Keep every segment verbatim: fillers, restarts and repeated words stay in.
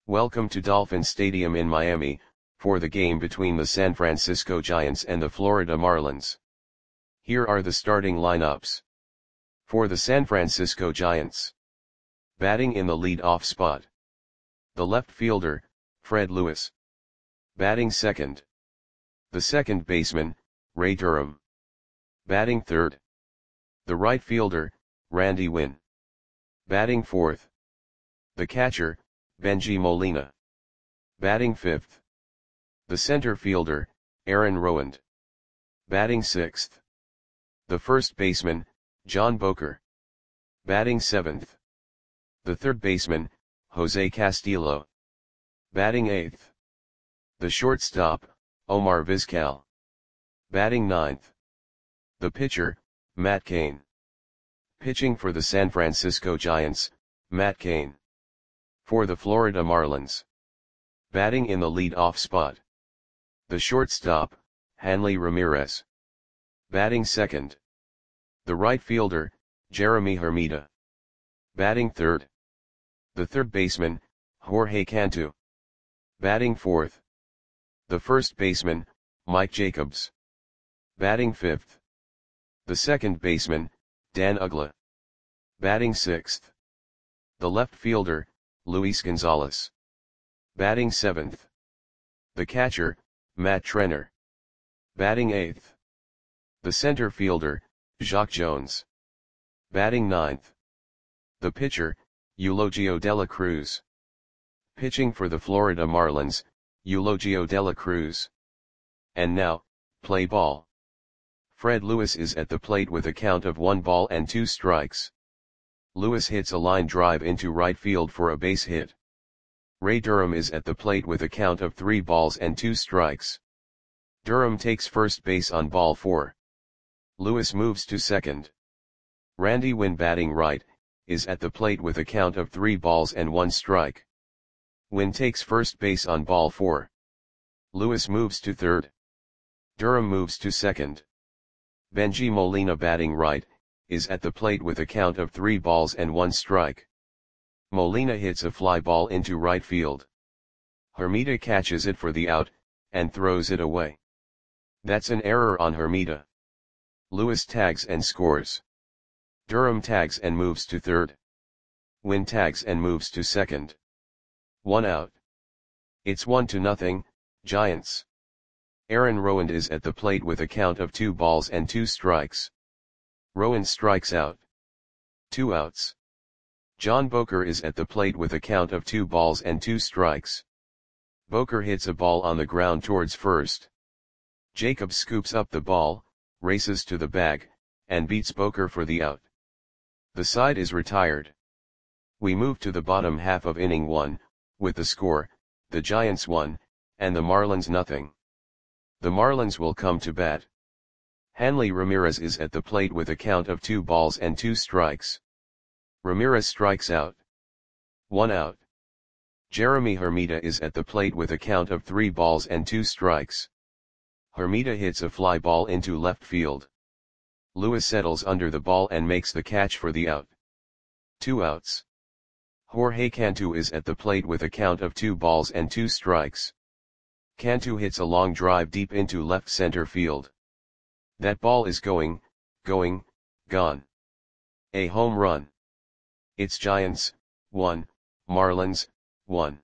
Welcome to Dolphin Stadium in Miami, for the game between the San Francisco Giants and the Florida Marlins. Here are the starting lineups. For the San Francisco Giants. Batting in the lead-off spot. The left fielder, Fred Lewis. Batting second. The second baseman, Ray Durham. Batting third. The right fielder, Randy Winn. Batting fourth. The catcher, Bengie Molina. Batting fifth. The center fielder, Aaron Rowand. Batting sixth. The first baseman, John Boker. Batting seventh. The third baseman, Jose Castillo. Batting eighth. The shortstop, Omar Vizquel. Batting ninth. The pitcher, Matt Cain. Pitching for the San Francisco Giants, Matt Cain. For the Florida Marlins. Batting in the lead-off spot. The shortstop, Hanley Ramirez. Batting second. The right fielder, Jeremy Hermida. Batting third. The third baseman, Jorge Cantu. Batting fourth. The first baseman, Mike Jacobs. Batting fifth. The second baseman, Dan Uggla. Batting sixth. The left fielder, Luis Gonzalez. Batting seventh. The catcher, Matt Trenner. Batting eighth. The center fielder, Jacque Jones. Batting ninth. The pitcher, Eulogio de la Cruz. Pitching for the Florida Marlins, Eulogio de la Cruz. And now, play ball. Fred Lewis is at the plate with a count of one ball and two strikes. Lewis hits a line drive into right field for a base hit. Ray Durham is at the plate with a count of three balls and two strikes. Durham takes first base on ball four. Lewis moves to second. Randy Winn, batting right, is at the plate with a count of three balls and one strike. Winn takes first base on ball four. Lewis moves to third. Durham moves to second. Bengie Molina, batting right, is at the plate with a count of three balls and one strike. Molina hits a fly ball into right field. Hermida catches it for the out, and throws it away. That's an error on Hermida. Lewis tags and scores. Durham tags and moves to third. Winn tags and moves to second. One out. It's one to nothing, Giants. Aaron Rowand is at the plate with a count of two balls and two strikes. Rowand strikes out. Two outs. John Boker is at the plate with a count of two balls and two strikes. Boker hits a ball on the ground towards first. Jacobs scoops up the ball, races to the bag, and beats Boker for the out. The side is retired. We move to the bottom half of inning one, with the score, the Giants one, and the Marlins nothing. The Marlins will come to bat. Hanley Ramirez is at the plate with a count of two balls and two strikes. Ramirez strikes out. One out. Jeremy Hermida is at the plate with a count of three balls and two strikes. Hermida hits a fly ball into left field. Lewis settles under the ball and makes the catch for the out. Two outs. Jorge Cantu is at the plate with a count of two balls and two strikes. Cantu hits a long drive deep into left center field. That ball is going, going, gone. A home run. It's Giants, one, Marlins, one.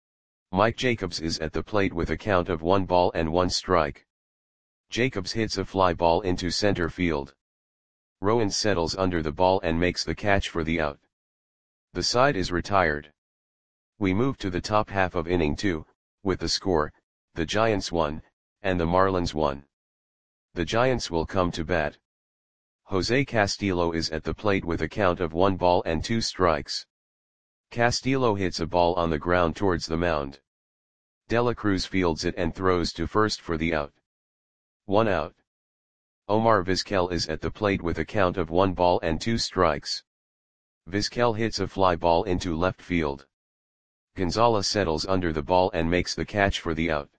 Mike Jacobs is at the plate with a count of one ball and one strike. Jacobs hits a fly ball into center field. Rowand settles under the ball and makes the catch for the out. The side is retired. We move to the top half of inning two, with the score, the Giants one, and the Marlins one. The Giants will come to bat. Jose Castillo is at the plate with a count of one ball and two strikes. Castillo hits a ball on the ground towards the mound. De la Cruz fields it and throws to first for the out. One out. Omar Vizquel is at the plate with a count of one ball and two strikes. Vizquel hits a fly ball into left field. Gonzalez settles under the ball and makes the catch for the out.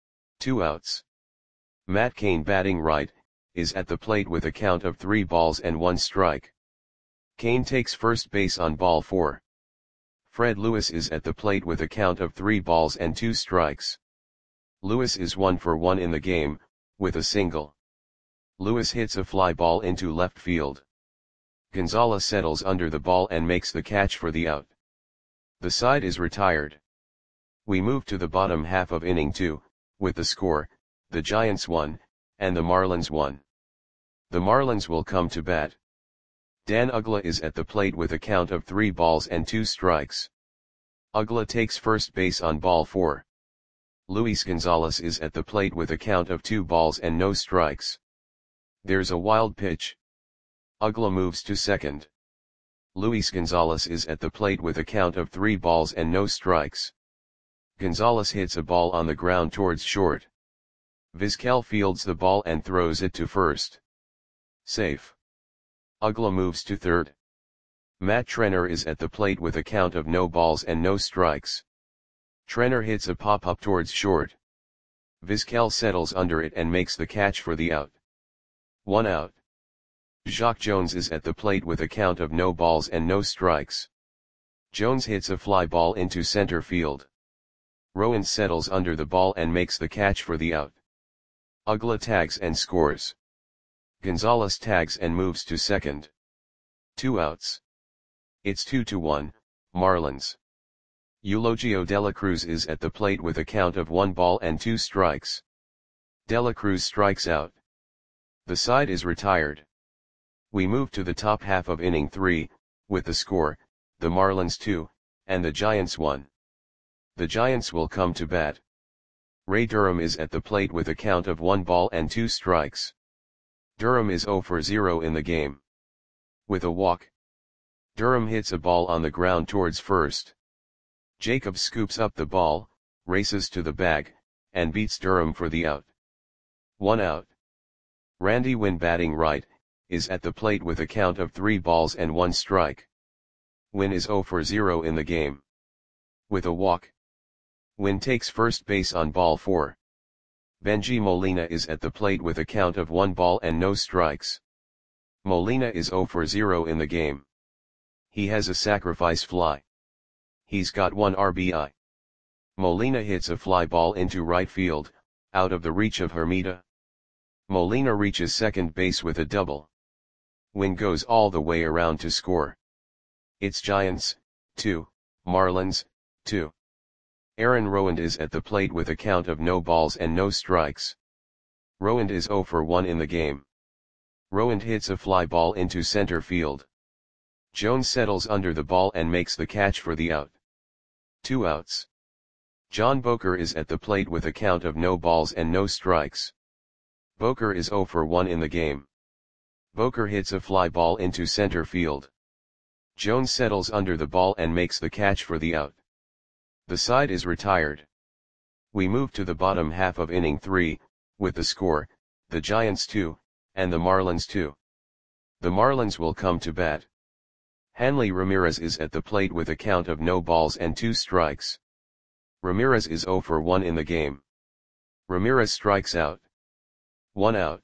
Two outs. Matt Cain, batting right, is at the plate with a count of three balls and one strike. Cain takes first base on ball four. Fred Lewis is at the plate with a count of three balls and two strikes. Lewis is one for one in the game, with a single. Lewis hits a fly ball into left field. Gonzalez settles under the ball and makes the catch for the out. The side is retired. We move to the bottom half of inning two, with the score, the Giants won, and the Marlins won. The Marlins will come to bat. Dan Uggla is at the plate with a count of three balls and two strikes. Uggla takes first base on ball four. Luis Gonzalez is at the plate with a count of two balls and no strikes. There's a wild pitch. Uggla moves to second. Luis Gonzalez is at the plate with a count of three balls and no strikes. Gonzalez hits a ball on the ground towards short. Vizquel fields the ball and throws it to first. Safe. Uggla moves to third. Matt Trenner is at the plate with a count of no balls and no strikes. Trenner hits a pop-up towards short. Vizquel settles under it and makes the catch for the out. One out. Jacque Jones is at the plate with a count of no balls and no strikes. Jones hits a fly ball into center field. Rowan settles under the ball and makes the catch for the out. Uggla tags and scores. Gonzalez tags and moves to second. Two outs. It's two to one, Marlins. Eulogio De La Cruz is at the plate with a count of one ball and two strikes. De La Cruz strikes out. The side is retired. We move to the top half of inning three, with the score, the Marlins two, and the Giants one. The Giants will come to bat. Ray Durham is at the plate with a count of one ball and two strikes. Durham is zero for zero in the game. With a walk. Durham hits a ball on the ground towards first. Jacobs scoops up the ball, races to the bag, and beats Durham for the out. One out. Randy Winn, batting right, is at the plate with a count of three balls and one strike. Winn is zero for zero in the game. With a walk. Winn takes first base on ball four. Benji Molina is at the plate with a count of one ball and no strikes. Molina is zero for zero in the game. He has a sacrifice fly. He's got one R B I. Molina hits a fly ball into right field, out of the reach of Hermida. Molina reaches second base with a double. Winn goes all the way around to score. It's Giants, two, Marlins, two. Aaron Rowand is at the plate with a count of no balls and no strikes. Rowand is zero for one in the game. Rowand hits a fly ball into center field. Jones settles under the ball and makes the catch for the out. Two outs. John Boker is at the plate with a count of no balls and no strikes. Boker is zero for one in the game. Boker hits a fly ball into center field. Jones settles under the ball and makes the catch for the out. The side is retired. We move to the bottom half of inning three, with the score, the Giants two, and the Marlins two. The Marlins will come to bat. Hanley Ramirez is at the plate with a count of no balls and two strikes. Ramirez is zero for one in the game. Ramirez strikes out. One out.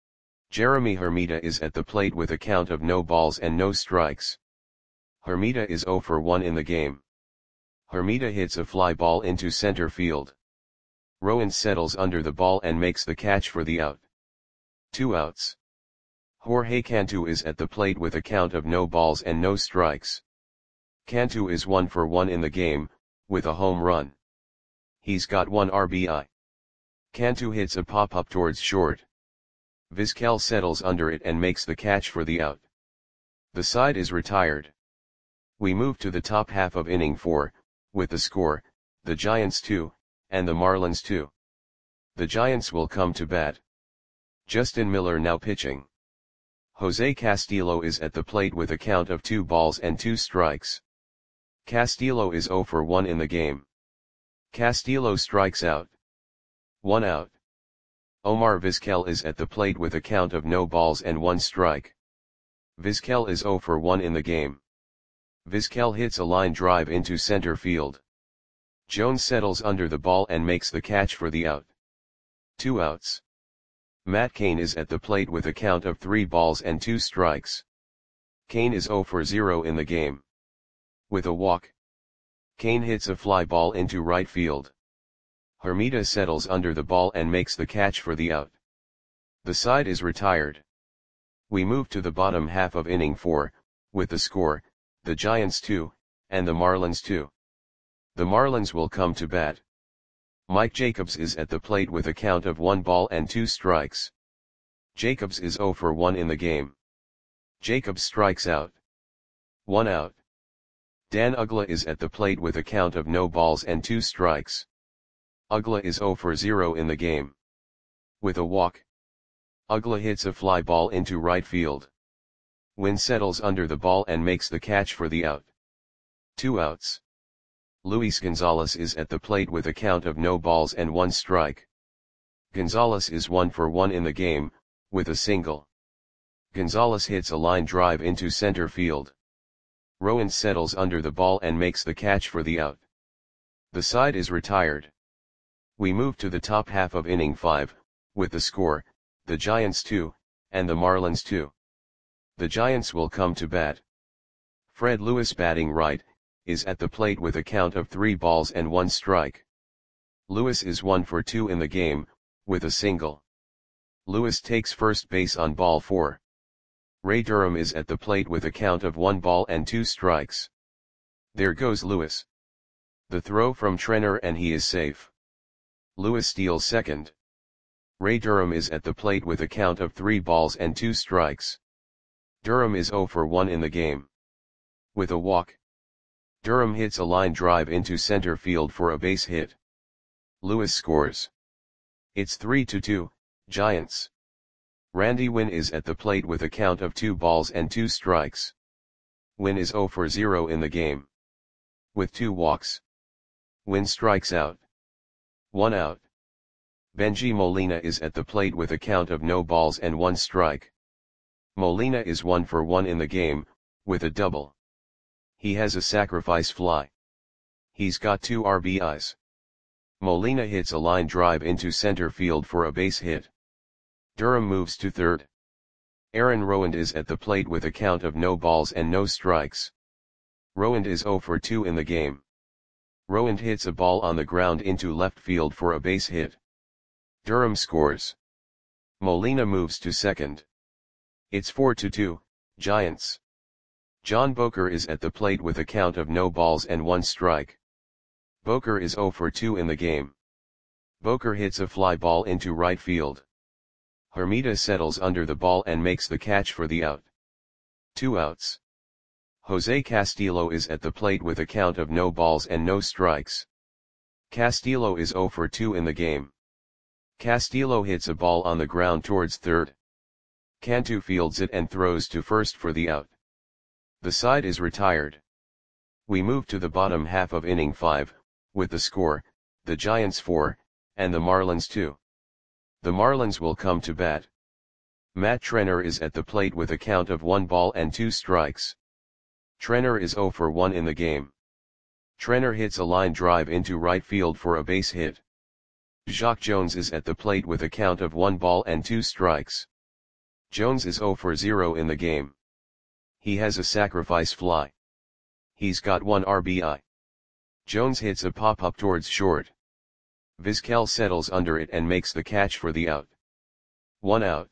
Jeremy Hermida is at the plate with a count of no balls and no strikes. Hermida is zero for one in the game. Hermida hits a fly ball into center field. Rowan settles under the ball and makes the catch for the out. Two outs. Jorge Cantu is at the plate with a count of no balls and no strikes. Cantu is one for one in the game, with a home run. He's got one R B I. Cantu hits a pop-up towards short. Vizquel settles under it and makes the catch for the out. The side is retired. We move to the top half of inning four, with the score, the Giants two, and the Marlins two. The Giants will come to bat. Justin Miller now pitching. Jose Castillo is at the plate with a count of two balls and two strikes. Castillo is zero for one in the game. Castillo strikes out. One out. Omar Vizquel is at the plate with a count of no balls and one strike. Vizquel is zero for one in the game. Vizquel hits a line drive into center field. Jones settles under the ball and makes the catch for the out. Two outs. Matt Cain is at the plate with a count of three balls and two strikes. Cain is zero for zero in the game. With a walk. Kane hits a fly ball into right field. Hermida settles under the ball and makes the catch for the out. The side is retired. We move to the bottom half of inning four, with the score, the Giants two, and the Marlins two. The Marlins will come to bat. Mike Jacobs is at the plate with a count of one ball and two strikes. Jacobs is zero for one in the game. Jacobs strikes out. One out. Dan Uggla is at the plate with a count of no balls and two strikes. Uggla is zero for zero in the game. With a walk. Uggla hits a fly ball into right field. Wynn settles under the ball and makes the catch for the out. Two outs. Luis Gonzalez is at the plate with a count of no balls and one strike. Gonzalez is one for one in the game, with a single. Gonzalez hits a line drive into center field. Rowan settles under the ball and makes the catch for the out. The side is retired. We move to the top half of inning five, with the score, the Giants two, and the Marlins two. The Giants will come to bat. Fred Lewis, batting right, is at the plate with a count of three balls and one strike. Lewis is one for two in the game, with a single. Lewis takes first base on ball four. Ray Durham is at the plate with a count of one ball and two strikes. There goes Lewis. The throw from Trenner and he is safe. Lewis steals second. Ray Durham is at the plate with a count of three balls and two strikes. Durham is zero for one in the game. With a walk. Durham hits a line drive into center field for a base hit. Lewis scores. It's three to two, Giants. Randy Wynn is at the plate with a count of two balls and two strikes. Wynn is zero for zero in the game. With two walks. Wynn strikes out. One out. Benji Molina is at the plate with a count of no balls and one strike. Molina is one for one in the game, with a double. He has a sacrifice fly. He's got two R B Is. Molina hits a line drive into center field for a base hit. Durham moves to third. Aaron Rowand is at the plate with a count of no balls and no strikes. Rowand is zero for two in the game. Rowand hits a ball on the ground into left field for a base hit. Durham scores. Molina moves to second. It's four to two, Giants. John Boker is at the plate with a count of no balls and one strike. Boker is zero for two in the game. Boker hits a fly ball into right field. Hermida settles under the ball and makes the catch for the out. Two outs. Jose Castillo is at the plate with a count of no balls and no strikes. Castillo is zero for two in the game. Castillo hits a ball on the ground towards third. Cantu fields it and throws to first for the out. The side is retired. We move to the bottom half of inning five, with the score, the Giants four, and the Marlins two. The Marlins will come to bat. Matt Trenner is at the plate with a count of one ball and two strikes. Trenner is zero for one in the game. Trenner hits a line drive into right field for a base hit. Jacque Jones is at the plate with a count of one ball and two strikes. Jones is zero for zero in the game. He has a sacrifice fly. He's got one R B I. Jones hits a pop-up towards short. Vizquel settles under it and makes the catch for the out. One out.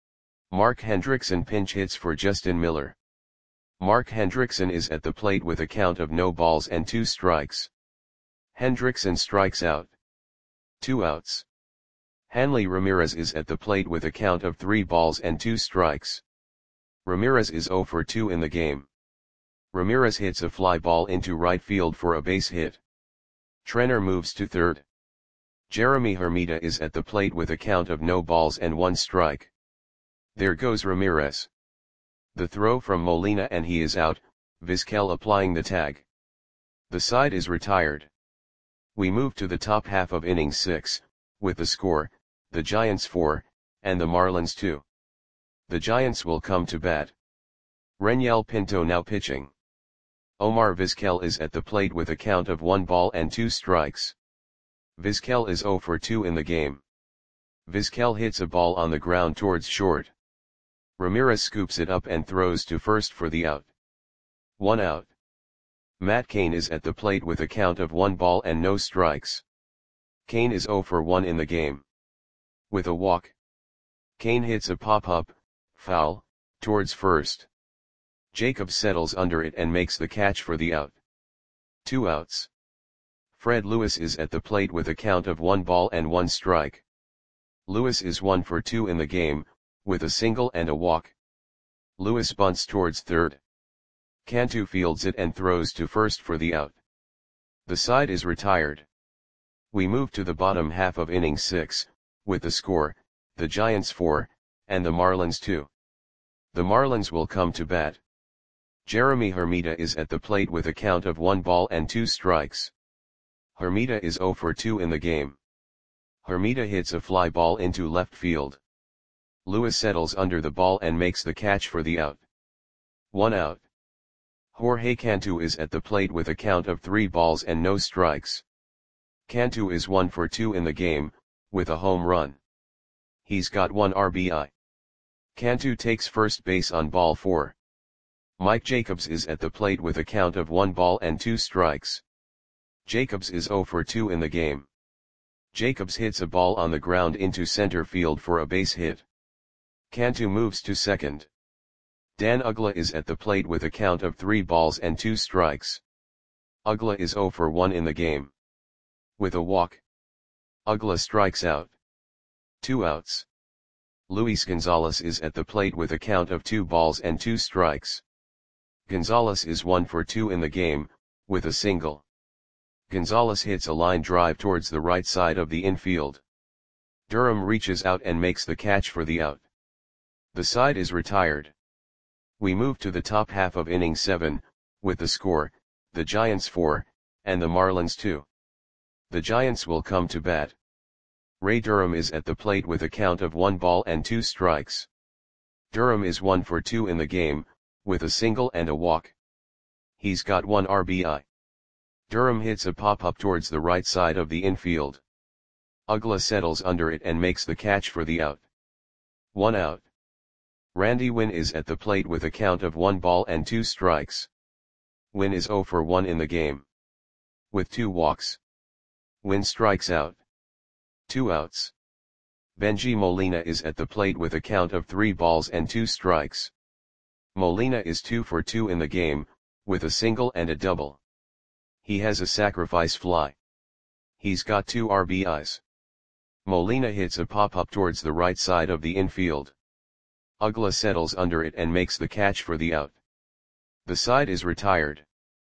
Mark Hendrickson pinch hits for Justin Miller. Mark Hendrickson is at the plate with a count of no balls and two strikes. Hendrickson strikes out. Two outs. Hanley Ramirez is at the plate with a count of three balls and two strikes. Ramirez is zero for two in the game. Ramirez hits a fly ball into right field for a base hit. Trenner moves to third. Jeremy Hermida is at the plate with a count of no balls and one strike. There goes Ramirez. The throw from Molina and he is out, Vizquel applying the tag. The side is retired. We move to the top half of inning six, with the score, the Giants four, and the Marlins two. The Giants will come to bat. Renyel Pinto now pitching. Omar Vizquel is at the plate with a count of one ball and two strikes. Vizquel is zero for two in the game. Vizquel hits a ball on the ground towards short. Ramirez scoops it up and throws to first for the out. One out. Matt Cain is at the plate with a count of one ball and no strikes. Cain is zero for one in the game. With a walk, Cain hits a pop-up, foul, towards first. Jacobs settles under it and makes the catch for the out. Two outs. Fred Lewis is at the plate with a count of one ball and one strike. Lewis is one for two in the game, with a single and a walk. Lewis bunts towards third. Cantu fields it and throws to first for the out. The side is retired. We move to the bottom half of inning six, with the score, the Giants four, and the Marlins two. The Marlins will come to bat. Jeremy Hermida is at the plate with a count of one ball and two strikes. Hermida is zero for two in the game. Hermida hits a fly ball into left field. Lewis settles under the ball and makes the catch for the out. One out. Jorge Cantu is at the plate with a count of three balls and no strikes. Cantu is one for two in the game, with a home run. He's got one R B I. Cantu takes first base on ball four. Mike Jacobs is at the plate with a count of one ball and two strikes. Jacobs is zero for two in the game. Jacobs hits a ball on the ground into center field for a base hit. Cantu moves to second. Dan Uggla is at the plate with a count of three balls and two strikes. Uggla is zero for one in the game. With a walk, Uggla strikes out. Two outs. Luis Gonzalez is at the plate with a count of two balls and two strikes. Gonzalez is one for two in the game, with a single. Gonzalez hits a line drive towards the right side of the infield. Durham reaches out and makes the catch for the out. The side is retired. We move to the top half of inning seven, with the score, the Giants four, and the Marlins two. The Giants will come to bat. Ray Durham is at the plate with a count of one ball and two strikes. Durham is one for two in the game, with a single and a walk. He's got one R B I. Durham hits a pop-up towards the right side of the infield. Uggla settles under it and makes the catch for the out. One out. Randy Winn is at the plate with a count of one ball and two strikes. Winn is zero for one in the game. With two walks, Winn strikes out. Two outs. Benji Molina is at the plate with a count of three balls and two strikes. Molina is two for two in the game, with a single and a double. He has a sacrifice fly. He's got two R B Is. Molina hits a pop-up towards the right side of the infield. Uggla settles under it and makes the catch for the out. The side is retired.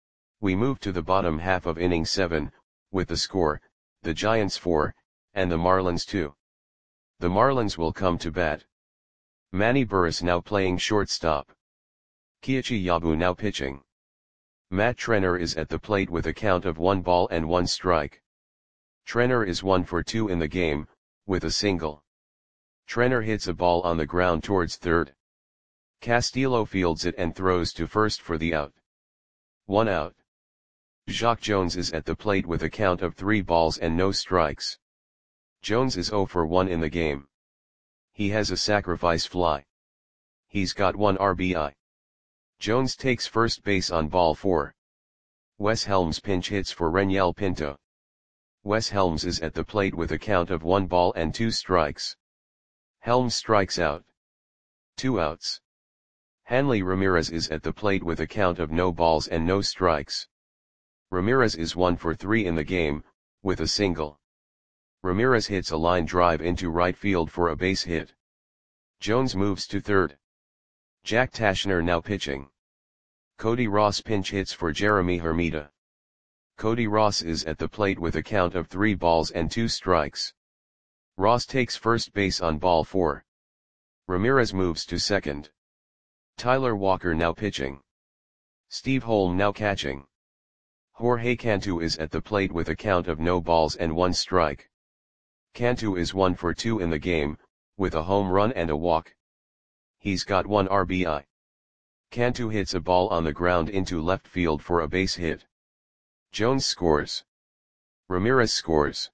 We move to the bottom half of inning seven, with the score, the Giants four, and the Marlins two. The Marlins will come to bat. Manny Burris now playing shortstop. Kiichi Yabu now pitching. Matt Trenner is at the plate with a count of one ball and one strike. Trenner is one for two in the game, with a single. Trenner hits a ball on the ground towards third. Castillo fields it and throws to first for the out. One out. Jacque Jones is at the plate with a count of three balls and no strikes. Jones is zero for one in the game. He has a sacrifice fly. He's got one R B I. Jones takes first base on ball four. Wes Helms pinch hits for Reniel Pinto. Wes Helms is at the plate with a count of one ball and two strikes. Helms strikes out. Two outs. Hanley Ramirez is at the plate with a count of no balls and no strikes. Ramirez is one for three in the game, with a single. Ramirez hits a line drive into right field for a base hit. Jones moves to third. Jack Tashner now pitching. Cody Ross pinch hits for Jeremy Hermida. Cody Ross is at the plate with a count of three balls and two strikes. Ross takes first base on ball four. Ramirez moves to second. Tyler Walker now pitching. Steve Holm now catching. Jorge Cantu is at the plate with a count of no balls and one strike. Cantu is one for two in the game, with a home run and a walk. He's got one R B I. Cantu hits a ball on the ground into left field for a base hit. Jones scores. Ramirez scores.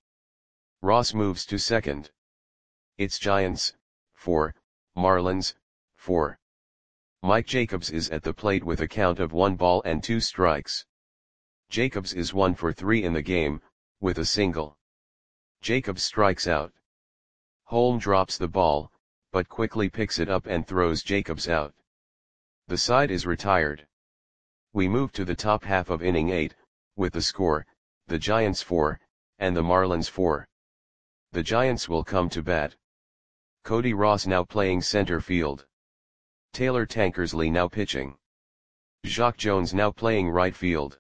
Ross moves to second. It's Giants, four, Marlins, four. Mike Jacobs is at the plate with a count of one ball and two strikes. Jacobs is one for three in the game, with a single. Jacobs strikes out. Holm drops the ball, but quickly picks it up and throws Jacobs out. The side is retired. We move to the top half of inning eight, with the score, the Giants four, and the Marlins four. The Giants will come to bat. Cody Ross now playing center field. Taylor Tankersley now pitching. Jacque Jones now playing right field.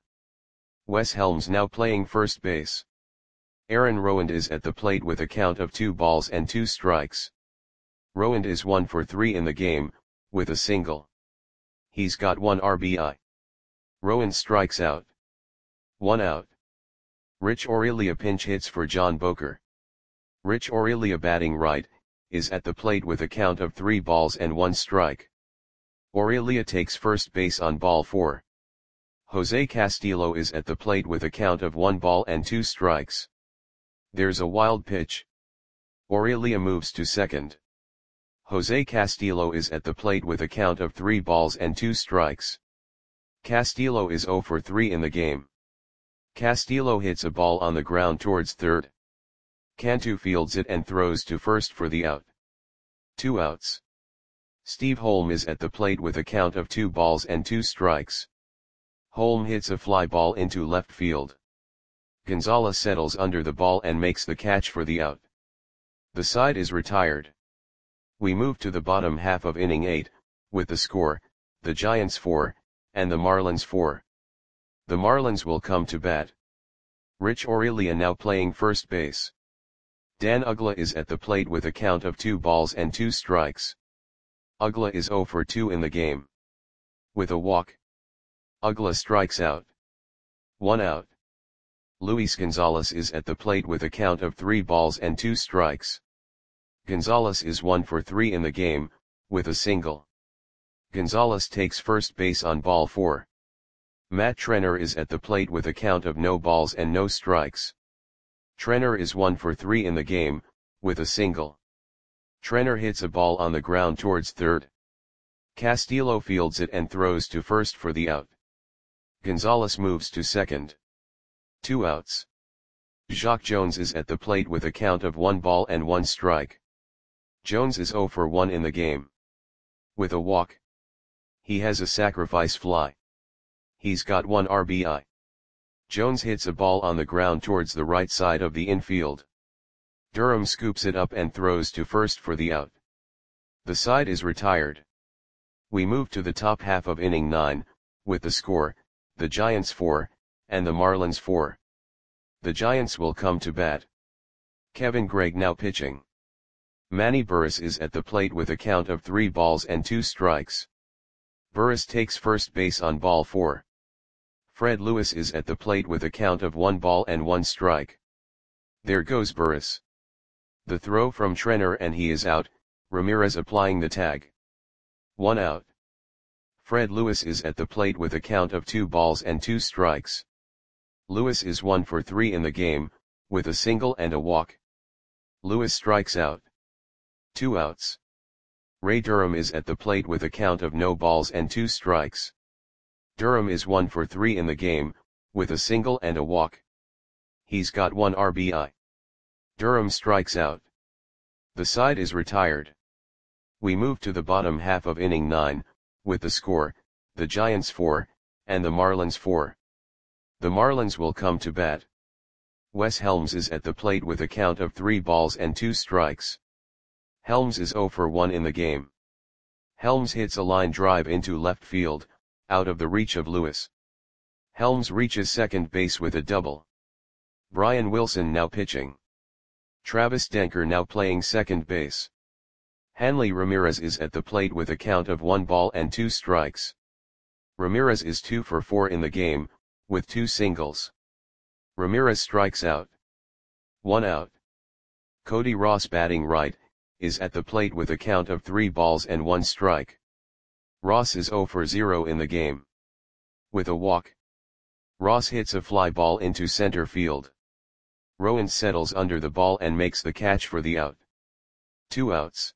Wes Helms now playing first base. Aaron Rowand is at the plate with a count of two balls and two strikes. Rowand is one for three in the game, with a single. He's got one R B I. Rowand strikes out. One out. Rich Aurelia pinch hits for John Boker. Rich Aurelia batting right, is at the plate with a count of three balls and one strike. Aurelia takes first base on ball four. Jose Castillo is at the plate with a count of one ball and two strikes. There's a wild pitch. Aurelia moves to second. Jose Castillo is at the plate with a count of three balls and two strikes. Castillo is zero for three in the game. Castillo hits a ball on the ground towards third. Cantu fields it and throws to first for the out. Two outs. Steve Holm is at the plate with a count of two balls and two strikes. Holm hits a fly ball into left field. Gonzalez settles under the ball and makes the catch for the out. The side is retired. We move to the bottom half of inning eight, with the score, the Giants four, and the Marlins four. The Marlins will come to bat. Rich Aurelia now playing first base. Dan Uggla is at the plate with a count of two balls and two strikes. Uggla is zero for two in the game. With a walk. Uggla strikes out. One out. Luis Gonzalez is at the plate with a count of three balls and two strikes. Gonzalez is one for three in the game, with a single. Gonzalez takes first base on ball four. Matt Trenner is at the plate with a count of no balls and no strikes. Trenner is one for three in the game, with a single. Trenner hits a ball on the ground towards third. Castillo fields it and throws to first for the out. Gonzalez moves to second. Two outs. Jacque Jones is at the plate with a count of one ball and one strike. Jones is zero for one in the game. With a walk. He has a sacrifice fly. He's got one R B I. Jones hits a ball on the ground towards the right side of the infield. Durham scoops it up and throws to first for the out. The side is retired. We move to the top half of inning nine, with the score, the Giants four, and the Marlins four. The Giants will come to bat. Kevin Gregg now pitching. Manny Burris is at the plate with a count of three balls and two strikes. Burris takes first base on ball four. Fred Lewis is at the plate with a count of one ball and one strike. There goes Burris. The throw from Trenner and he is out, Ramirez applying the tag. One out. Fred Lewis is at the plate with a count of two balls and two strikes. Lewis is one for three in the game, with a single and a walk. Lewis strikes out. Two outs. Ray Durham is at the plate with a count of no balls and two strikes. Durham is one for three in the game, with a single and a walk. He's got one R B I. Durham strikes out. The side is retired. We move to the bottom half of inning nine, with the score, the Giants four, and the Marlins four. The Marlins will come to bat. Wes Helms is at the plate with a count of three balls and two strikes. Helms is zero for one in the game. Helms hits a line drive into left field, out of the reach of Lewis. Helms reaches second base with a double. Brian Wilson now pitching. Travis Denker now playing second base. Hanley Ramirez is at the plate with a count of one ball and two strikes. Ramirez is two for four in the game, with two singles. Ramirez strikes out. One out. Cody Ross batting right, is at the plate with a count of three balls and one strike. Ross is zero for zero in the game. With a walk. Ross hits a fly ball into center field. Rowand settles under the ball and makes the catch for the out. Two outs.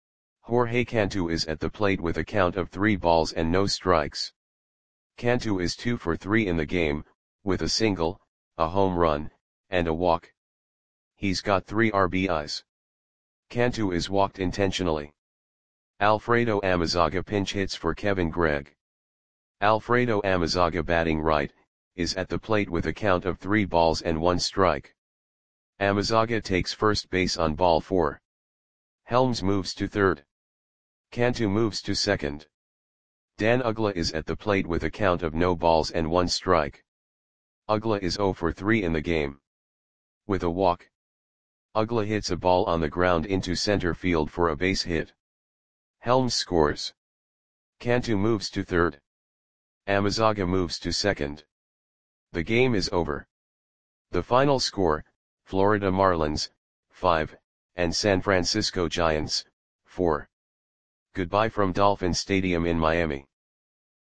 Jorge Cantu is at the plate with a count of three balls and no strikes. Cantu is two for three in the game, with a single, a home run, and a walk. He's got three R B Is. Cantu is walked intentionally. Alfredo Amezaga pinch hits for Kevin Gregg. Alfredo Amezaga batting right, is at the plate with a count of three balls and one strike. Amezaga takes first base on ball four. Helms moves to third. Cantu moves to second. Dan Uggla is at the plate with a count of no balls and one strike. Uggla is zero for three in the game. With a walk, Uggla hits a ball on the ground into center field for a base hit. Helms scores. Cantu moves to third. Amezaga moves to second. The game is over. The final score, Florida Marlins, five, and San Francisco Giants, four. Goodbye from Dolphin Stadium in Miami.